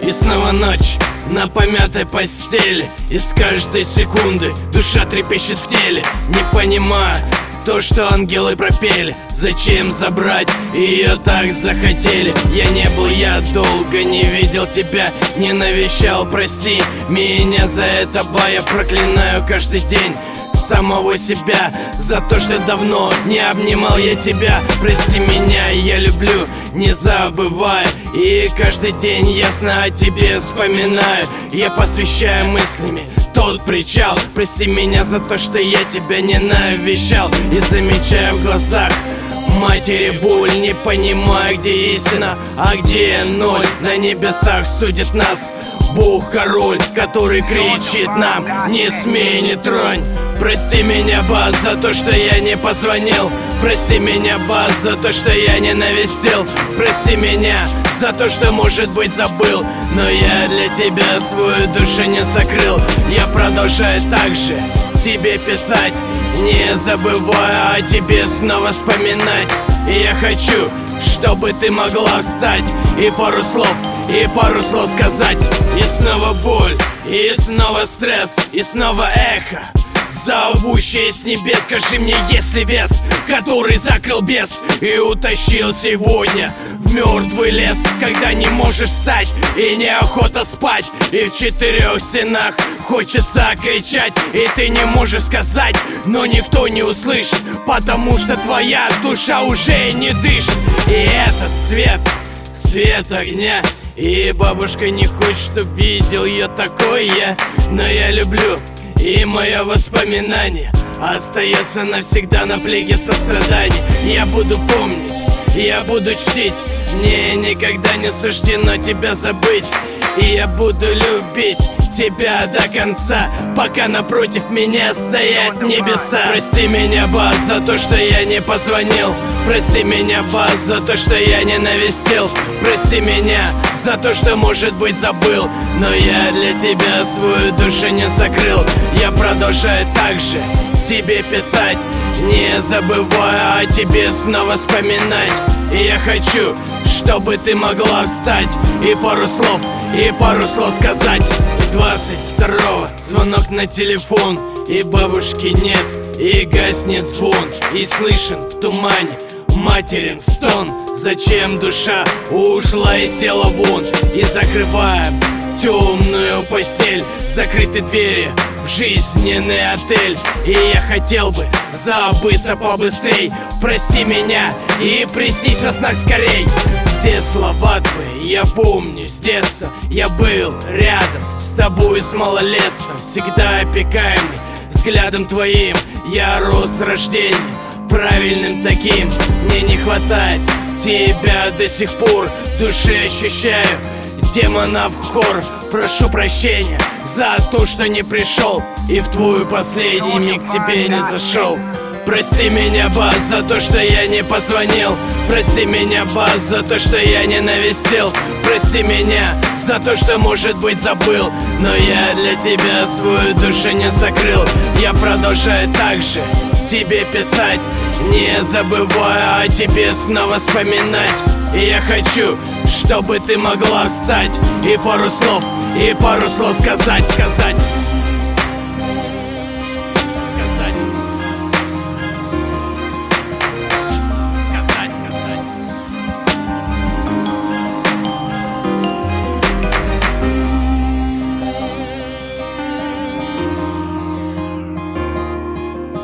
И снова ночь на помятой постели, и с каждой секунды душа трепещет в теле. Не понимаю то, что ангелы пропели. Зачем забрать? Ее так захотели. Я не был, я долго не видел тебя, не навещал, прости меня за это, ба. Я проклинаю каждый день самого себя за то, что давно не обнимал я тебя. Прости меня, я люблю, не забывай, и каждый день ясно о тебе вспоминаю. Я посвящаю мыслями тот причал. Прости меня за то, что я тебя не навещал. И замечаю в глазах матери боль, не понимаю, где истина, а где ноль. На небесах судит нас Бог-король, который кричит нам: не смей, не тронь. Прости меня, ба, за то, что я не позвонил. Прости меня, ба, за то, что я не навестил. Прости меня за то, что, может быть, забыл, но я для тебя свою душу не закрыл. Я продолжаю так же тебе писать, не забывая о тебе снова вспоминать. И я хочу, чтобы ты могла встать и пару слов сказать. И снова боль, и снова стресс, и снова эхо, зовущее с небес. Скажи мне, есть ли вес, который закрыл бес и утащил сегодня в мертвый лес, когда не можешь встать и неохота спать, и в четырех стенах хочется кричать, и ты не можешь сказать, но никто не услышит, потому что твоя душа уже не дышит. И этот свет огня, и бабушка не хочет, чтоб видел я такой я, но я люблю, и мое воспоминание остается навсегда на плеге сострадания. Я буду помнить, я буду чтить, мне никогда не суждено тебя забыть. И я буду любить тебя до конца, пока напротив меня стоят небеса. Прости меня, ба, за то, что я не позвонил. Прости меня, ба, за то, что я не навестил. Прости меня за то, что, может быть, забыл, но я для тебя свою душу не закрыл. Я продолжаю так же тебе писать, не забывая о тебе снова вспоминать. И я хочу, чтобы ты могла встать и пару слов сказать. 22-го звонок на телефон, и бабушки нет, и гаснет звон, и слышен в тумане материн стон. Зачем душа ушла и села вон? И закрываем темную постель, закрыты двери в жизненный отель. И я хотел бы забыться побыстрей. Прости меня и приснись во снах скорей. Все слова твои я помню с детства. Я был рядом с тобой с малолетства, всегда опекаемый взглядом твоим. Я рос с рождения правильным таким. Мне не хватает тебя до сих пор, в душе ощущаю демона в хор. Прошу прощения за то, что не пришел и в твой последний миг тебе не зашел. Прости меня, ба, за то, что я не позвонил. Прости меня, ба, за то, что я не навестил. Прости меня за то, что, может быть, забыл, но я для тебя свою душу не закрыл. Я продолжаю так же тебе писать, не забывая о тебе снова вспоминать. И я хочу, чтобы ты могла встать и пару слов сказать.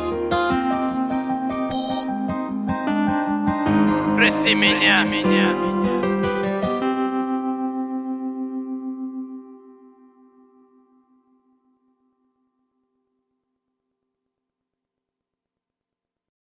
Прости меня.